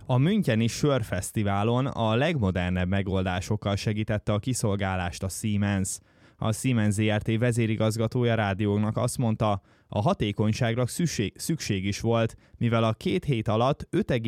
A müncheni sörfesztiválon a legmodernebb megoldásokkal segítette a kiszolgálást a Siemens. A Siemens Zrt. Vezérigazgatója rádiónak azt mondta, a hatékonyságra szükség is volt, mivel a 2 hét alatt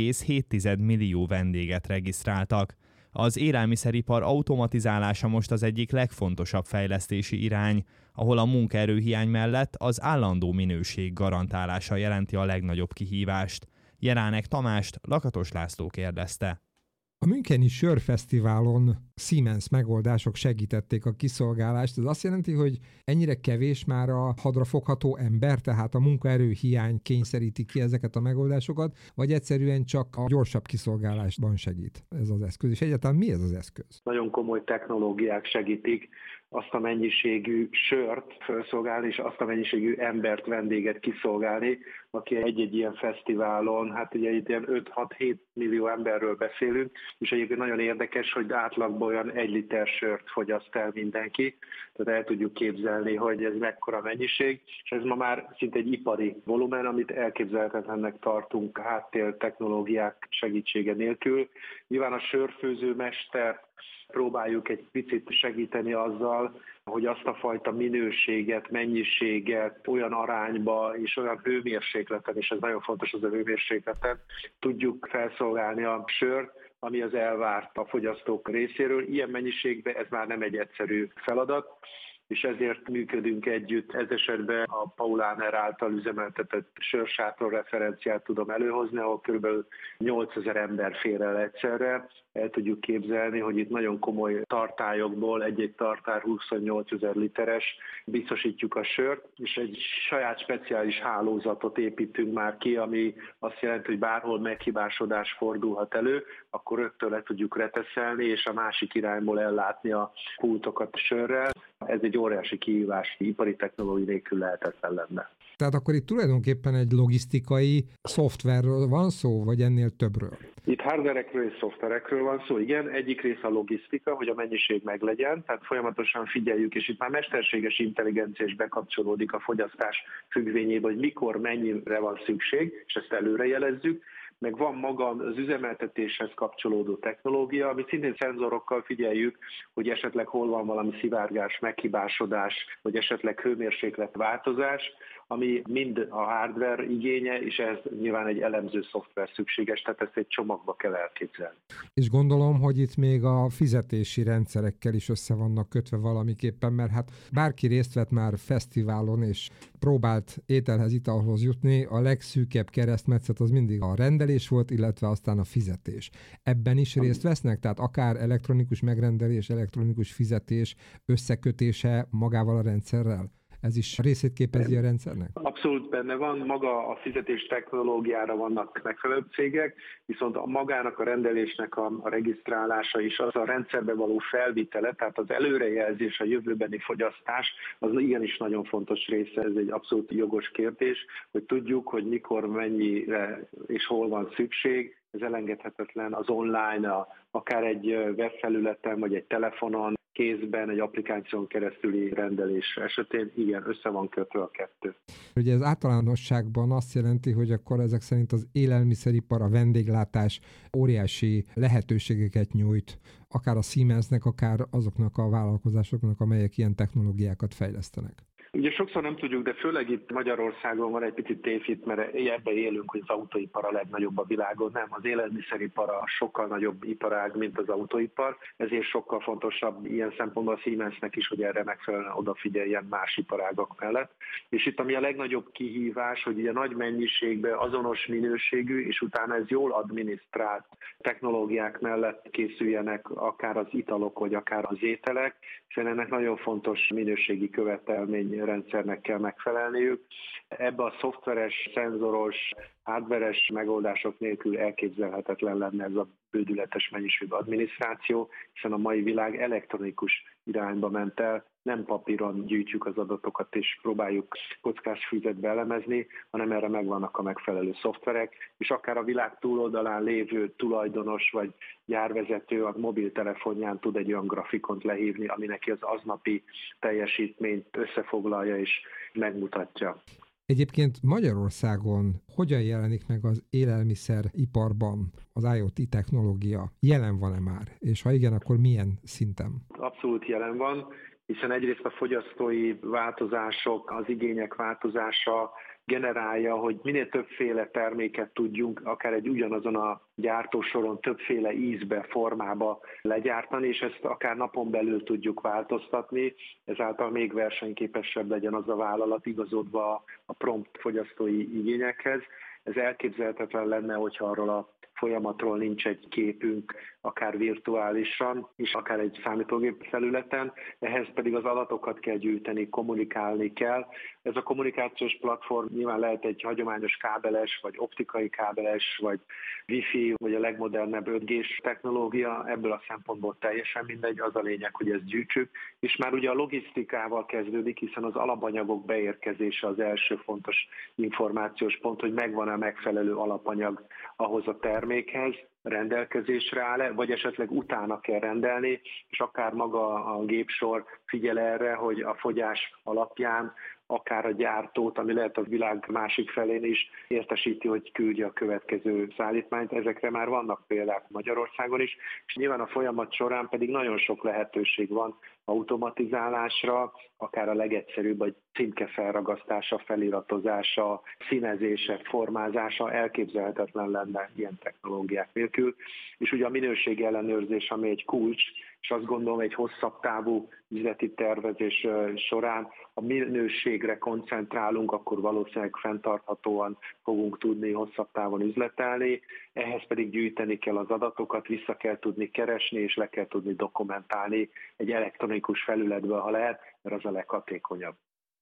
5,7 millió vendéget regisztráltak. Az élelmiszeripar automatizálása most az egyik legfontosabb fejlesztési irány, ahol a munkaerőhiány mellett az állandó minőség garantálása jelenti a legnagyobb kihívást. Jeránek Tamást Lakatos László kérdezte. A müncheni sörfesztiválon Siemens megoldások segítették a kiszolgálást. Ez azt jelenti, hogy ennyire kevés már a hadrafogható ember, tehát a munkaerő hiány kényszeríti ki ezeket a megoldásokat, vagy egyszerűen csak a gyorsabb kiszolgálásban segít ez az eszköz. És egyáltalán mi ez az eszköz? Nagyon komoly technológiák segítik azt a mennyiségű sört felszolgálni, és azt a mennyiségű embert, vendéget kiszolgálni, aki egy-egy ilyen fesztiválon, hát ugye itt ilyen 5-6-7 millió emberről beszélünk, és egyébként nagyon érdekes, hogy átlagban olyan 1 liter sört fogyaszt el mindenki, tehát el tudjuk képzelni, hogy ez mekkora mennyiség, és ez ma már szinte egy ipari volumen, amit elképzelhetetlennek tartunk háttér technológiák segítsége nélkül. Nyilván a sörfőzőmester próbáljuk egy picit segíteni azzal, hogy azt a fajta minőséget, mennyiséget olyan arányba és olyan hőmérsékleten, és ez nagyon fontos az a hőmérsékleten, tudjuk felszolgálni a sört, ami az elvárt a fogyasztók részéről. Ilyen mennyiségben ez már nem egy egyszerű feladat, és ezért működünk együtt. Ez esetben a Paulaner által üzemeltetett sörsátor referenciát tudom előhozni, ahol kb. 8000 ember fér el egyszerre. El tudjuk képzelni, hogy itt nagyon komoly tartályokból, egy-egy tartár 28 000 literes, biztosítjuk a sört, és egy saját speciális hálózatot építünk már ki, ami azt jelenti, hogy bárhol meghibásodás fordulhat elő, akkor rögtön le tudjuk reteszelni, és a másik irányból ellátni a pultokat sörrel. Ez egy óriási kihívás, ipari technológia nélkül lehetetlen lenne. Tehát akkor itt tulajdonképpen egy logisztikai szoftverről van szó, vagy ennél többről? Itt hardverekről és szoftverekről van szó, igen. Egyik rész a logisztika, hogy a mennyiség meglegyen, tehát folyamatosan figyeljük, és itt már mesterséges intelligencia is bekapcsolódik a fogyasztás függvényébe, hogy mikor, mennyire van szükség, és ezt előre jelezzük. Meg van maga az üzemeltetéshez kapcsolódó technológia, amit szintén szenzorokkal figyeljük, hogy esetleg hol van valami szivárgás, meghibásodás, vagy esetleg hőmérséklet változás, ami mind a hardware igénye, és ez nyilván egy elemző szoftver szükséges, tehát ezt egy csomagba kell elképzelni. És gondolom, hogy itt még a fizetési rendszerekkel is össze vannak kötve valamiképpen, mert hát bárki részt vett már fesztiválon, és próbált ételhez, italhoz jutni, a legszűkebb keresztmetszet az mindig a rendelés volt, illetve aztán a fizetés. Ebben is részt vesznek? Tehát akár elektronikus megrendelés, elektronikus fizetés összekötése magával a rendszerrel? Ez is részét képezi a rendszernek? Abszolút benne van, maga a fizetés technológiára vannak megfelelő cégek, viszont a magának a rendelésnek a regisztrálása és az a rendszerbe való felvitele, tehát az előrejelzés, a jövőbeni fogyasztás, az igenis nagyon fontos része, ez egy abszolút jogos kérdés, hogy tudjuk, hogy mikor, mennyire és hol van szükség. Ez elengedhetetlen az online, akár egy webfelületen vagy egy telefonon, kézben, egy applikáción keresztüli rendelés esetén, igen, össze van kötve a kettő. Ugye ez általánosságban azt jelenti, hogy akkor ezek szerint az élelmiszeripar, a vendéglátás óriási lehetőségeket nyújt, akár a Siemensnek, akár azoknak a vállalkozásoknak, amelyek ilyen technológiákat fejlesztenek. Ugye sokszor nem tudjuk, de főleg itt Magyarországon van egy picit tévhit, mert ebben élünk, hogy az autóipar a legnagyobb a világon. Nem, az élelmiszeripar a sokkal nagyobb iparág, mint az autóipar, ezért sokkal fontosabb ilyen szempontból a Siemensnek is, hogy erre megfelelően odafigyeljen más iparágak mellett. És itt ami a legnagyobb kihívás, hogy ugye nagy mennyiségben azonos minőségű, és utána ez jól adminisztrált technológiák mellett készüljenek akár az italok, vagy akár az ételek, és ennek nagyon fontos minőségi követelményrendszernek kell megfelelniük. Ebbe a szoftveres, szenzoros, hardveres megoldások nélkül elképzelhetetlen lenne ez a bődületes mennyiségű adminisztráció, hiszen a mai világ elektronikus irányba ment el, nem papíron gyűjtjük az adatokat és próbáljuk kockás füzetbe elemezni, hanem erre megvannak a megfelelő szoftverek, és akár a világ túloldalán lévő tulajdonos vagy gyárvezető a mobiltelefonján tud egy olyan grafikont lehívni, ami neki az aznapi teljesítményt összefoglalja és megmutatja. Egyébként Magyarországon hogyan jelenik meg az élelmiszeriparban az IoT technológia? Jelen van-e már? És ha igen, akkor milyen szinten? Abszolút jelen van, hiszen egyrészt a fogyasztói változások, az igények változása generálja, hogy minél többféle terméket tudjunk akár egy ugyanazon a gyártósoron többféle ízbe, formába legyártani, és ezt akár napon belül tudjuk változtatni, ezáltal még versenyképesebb legyen az a vállalat igazodva a prompt fogyasztói igényekhez. Ez elképzelhetetlen lenne, hogyha arról a folyamatról nincs egy képünk, akár virtuálisan, és akár egy számítógép felületen, ehhez pedig az adatokat kell gyűjteni, kommunikálni kell. Ez a kommunikációs platform nyilván lehet egy hagyományos kábeles, vagy optikai kábeles, vagy Wi-Fi, vagy a legmodernebb 5G-s technológia, ebből a szempontból teljesen mindegy, az a lényeg, hogy ezt gyűjtsük. És már ugye a logisztikával kezdődik, hiszen az alapanyagok beérkezése az első fontos információs pont, hogy megvan-e megfelelő alapanyag ahhoz a termékhez, rendelkezésre áll-e, vagy esetleg utána kell rendelni, és akár maga a gépsor figyel erre, hogy a fogyás alapján akár a gyártót, ami lehet a világ másik felén is, értesíti, hogy küldje a következő szállítmányt. Ezekre már vannak példák Magyarországon is, és nyilván a folyamat során pedig nagyon sok lehetőség van automatizálásra, akár a legegyszerűbb, vagy címke felragasztása, feliratozása, színezése, formázása elképzelhetetlen lenne ilyen technológiák nélkül. És ugye a minőség ellenőrzés, ami egy kulcs, és azt gondolom, egy hosszabb távú üzleti tervezés során a minőségre koncentrálunk, akkor valószínűleg fenntarthatóan fogunk tudni hosszabb távon üzletelni, ehhez pedig gyűjteni kell az adatokat, vissza kell tudni keresni, és le kell tudni dokumentálni egy elektronikus felületből, ha lehet, mert az a leghatékonyabb.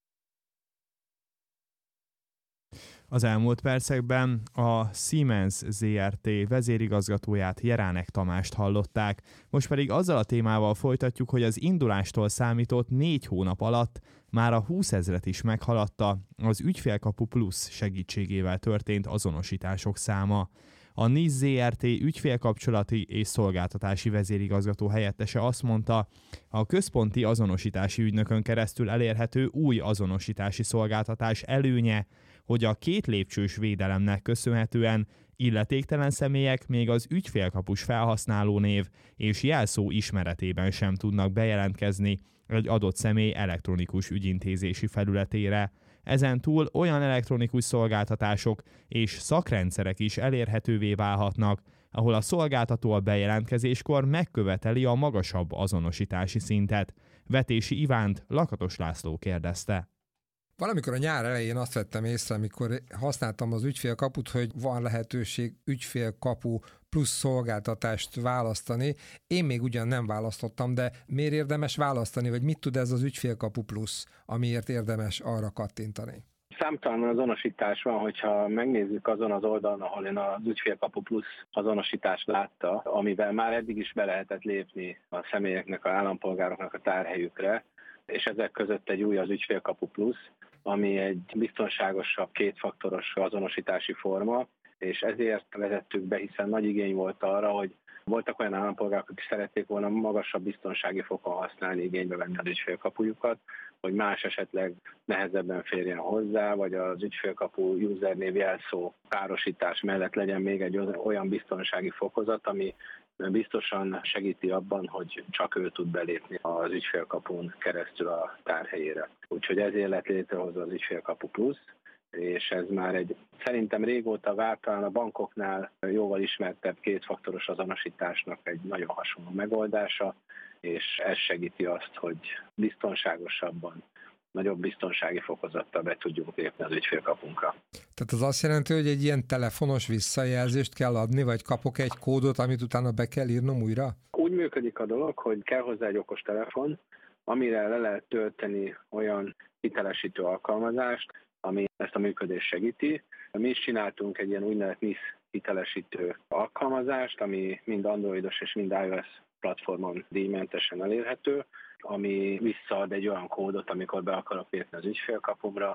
Az elmúlt percekben a Siemens ZRT vezérigazgatóját, Jeránek Tamást hallották. Most pedig azzal a témával folytatjuk, hogy az indulástól számított 4 hónap alatt már a 20 000-et is meghaladta az Ügyfélkapu Plus segítségével történt azonosítások száma. A NIS ZRT ügyfélkapcsolati és szolgáltatási vezérigazgató helyettese azt mondta, a központi azonosítási ügynökön keresztül elérhető új azonosítási szolgáltatás előnye, hogy a 2 lépcsős védelemnek köszönhetően illetéktelen személyek még az ügyfélkapus felhasználónév és jelszó ismeretében sem tudnak bejelentkezni egy adott személy elektronikus ügyintézési felületére. Ezen túl olyan elektronikus szolgáltatások és szakrendszerek is elérhetővé válhatnak, ahol a szolgáltató a bejelentkezéskor megköveteli a magasabb azonosítási szintet. Vetési Ivánt Lakatos László kérdezte. Valamikor a nyár elején azt vettem észre, amikor használtam az ügyfélkaput, hogy van lehetőség ügyfélkapu plusz szolgáltatást választani. Én még ugyan nem választottam, de miért érdemes választani, vagy mit tud ez az ügyfélkapu plusz, amiért érdemes arra kattintani? Számtalan azonosítás van, hogyha megnézzük azon az oldalon, ahol én az Ügyfélkapu Plusz azonosítást látta, amivel már eddig is be lehetett lépni a személyeknek, az állampolgároknak a tárhelyükre, és ezek között egy új az Ügyfélkapu Plusz, ami egy biztonságosabb, kétfaktoros azonosítási forma, és ezért vezettük be, hiszen nagy igény volt arra, hogy voltak olyan állampolgárok, akik szerették volna magasabb biztonsági fokon használni, igénybe venni az ügyfélkapujukat, hogy más esetleg nehezebben férjen hozzá, vagy az ügyfélkapu usernév jelszó párosítás mellett legyen még egy olyan biztonsági fokozat, ami biztosan segíti abban, hogy csak ő tud belépni az ügyfélkapun keresztül a tárhelyére. Úgyhogy ezért lett létrehozva az Ügyfélkapu Plusz, és ez már egy szerintem régóta várt, talán a bankoknál jóval ismertebb kétfaktoros azonosításnak egy nagyon hasonló megoldása, és ez segíti azt, hogy biztonságosabban, nagyobb biztonsági fokozattal be tudjuk lépni az ügyfélkapunkra. Tehát az azt jelenti, hogy egy ilyen telefonos visszajelzést kell adni, vagy kapok egy kódot, amit utána be kell írnom újra? Úgy működik a dolog, hogy kell hozzá egy okostelefon, amire le lehet tölteni olyan hitelesítő alkalmazást, ami ezt a működést segíti. Mi is csináltunk egy ilyen úgynevezett NIS hitelesítő alkalmazást, ami mind androidos és mind iOS platformon díjmentesen elérhető, ami visszaad egy olyan kódot, amikor be akarok lépni az ügyfélkapumra,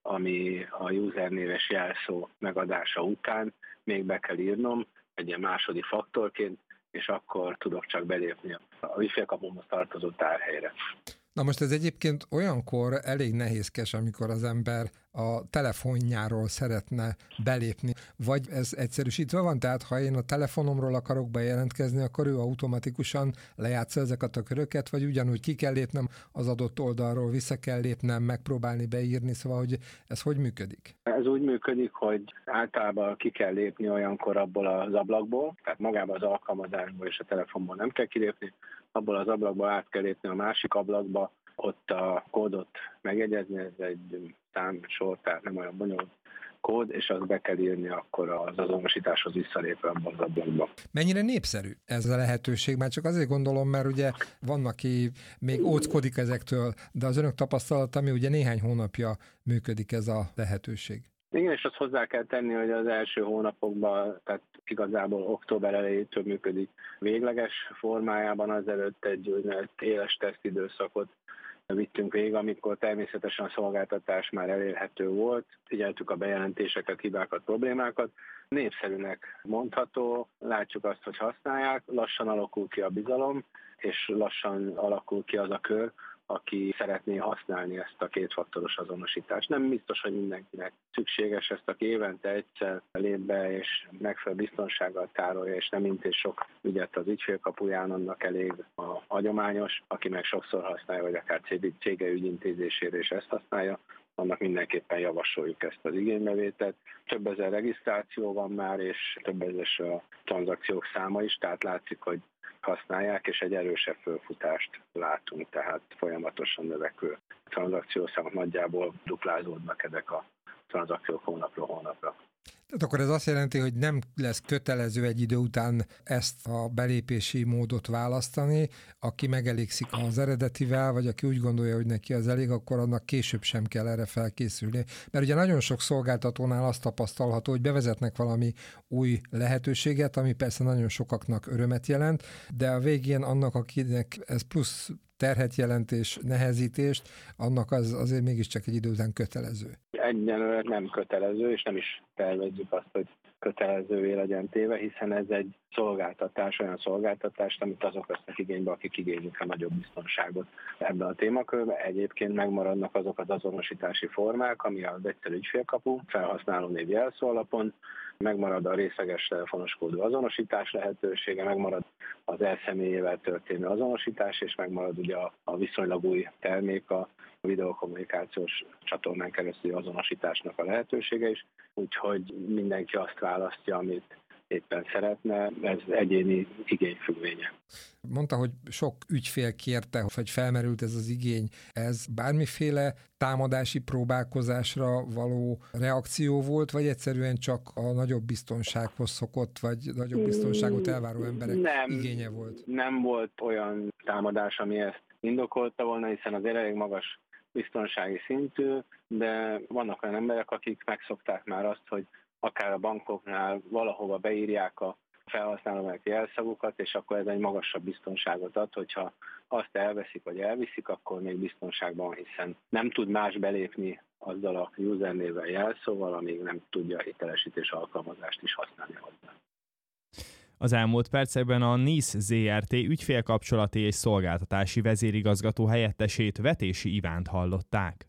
ami a usernéves jelszó megadása után még be kell írnom egy ilyen második faktorként, és akkor tudok csak belépni a ügyfélkapumhoz tartozó tárhelyre. Na most ez egyébként olyankor elég nehézkes, amikor az ember a telefonjáról szeretne belépni. Vagy ez egyszerűsítve van, tehát ha én a telefonomról akarok bejelentkezni, akkor ő automatikusan lejátsza ezeket a köröket, vagy ugyanúgy ki kell lépnem az adott oldalról, vissza kell lépnem, megpróbálni beírni, szóval hogy ez hogy működik? Ez úgy működik, hogy általában ki kell lépni olyankor abból az ablakból, tehát magában az alkalmazásból és a telefonból nem kell kilépni, abból az ablakból át kell lépni a másik ablakba, ott a kódot megjegyezni, ez egy számsor, tehát nem olyan bonyolult kód, és azt be kell írni akkor az azonosításhoz visszalépve abban az ablakban. Mennyire népszerű ez a lehetőség? Már csak azért gondolom, mert ugye van, aki még óckodik ezektől, de az önök tapasztalata, ami ugye néhány hónapja működik ez a lehetőség. Igen, és azt hozzá kell tenni, hogy az első hónapokban, tehát igazából október elejétől működik végleges formájában, azelőtt egy úgynevezett éles tesztidőszakot vittünk végig, amikor természetesen a szolgáltatás már elérhető volt, figyeltük a bejelentéseket, hibákat, problémákat. Népszerűnek mondható, látjuk azt, hogy használják, lassan alakul ki a bizalom, és lassan alakul ki az a kör, aki szeretné használni ezt a kétfaktoros azonosítást. Nem biztos, hogy mindenkinek szükséges, ezt aki évente egyszer lép be, és megfelelő biztonsággal tárolja, és nem intéz sok ügyet az ügyfélkapuján, annak elég a hagyományos, aki meg sokszor használja, vagy akár cége ügyintézésére is ezt használja, annak mindenképpen javasoljuk ezt az igénybevételt. Több ezer regisztráció van már, és több ezer a tranzakciók száma is, tehát látszik, hogy használják, és egy erősebb fölfutást látunk, tehát folyamatosan növekvő tranzakciószámok, nagyjából duplázódnak ezek a tranzakciók hónapról hónapra. Tehát akkor ez azt jelenti, hogy nem lesz kötelező egy idő után ezt a belépési módot választani, aki megelégszik az eredetivel, vagy aki úgy gondolja, hogy neki az elég, akkor annak később sem kell erre felkészülni. Mert ugye nagyon sok szolgáltatónál azt tapasztalható, hogy bevezetnek valami új lehetőséget, ami persze nagyon sokaknak örömet jelent, de a végén annak, akinek ez plusz terhet jelent és nehezítést, annak az azért mégiscsak egy idő után kötelező. Egyenlőre nem kötelező, és nem is tervezzük azt, hogy kötelezővé legyen téve, hiszen ez egy szolgáltatás, olyan szolgáltatás, amit azok vesznek igénybe, akik igénylik a nagyobb biztonságot ebben a témakörben. Egyébként megmaradnak azok az azonosítási formák, ami az egyszerű ügyfélkapu, felhasználónév jelszó alapon, megmarad a részleges telefonos kódú azonosítás lehetősége, megmarad az elszemélyével történő azonosítás, és megmarad ugye a viszonylag új termék, a videokommunikációs csatornán keresztül azonosításnak a lehetősége is, úgyhogy mindenki azt választja, amit éppen szeretne, ez egyéni igényfüggvénye. Mondta, hogy sok ügyfél kérte, hogy felmerült ez az igény. Ez bármiféle támadási próbálkozásra való reakció volt, vagy egyszerűen csak a nagyobb biztonsághoz szokott, vagy nagyobb biztonságot elváró emberek igénye volt? Nem volt olyan támadás, ami ezt indokolta volna, hiszen az elég magas biztonsági szintű, de vannak olyan emberek, akik megszokták már azt, hogy akár a bankoknál valahova beírják a felhasználók jelszavukat, és akkor ez egy magasabb biztonságot ad, hogyha azt elveszik vagy elviszik, akkor még biztonságban van, hiszen nem tud más belépni azzal a usernévvel jelszóval, amíg nem tudja a hitelesítés alkalmazást is használni hozzá. Az elmúlt percekben a NISZ Zrt. Ügyfélkapcsolati és szolgáltatási vezérigazgató helyettesét, Vetési Ivánt hallották.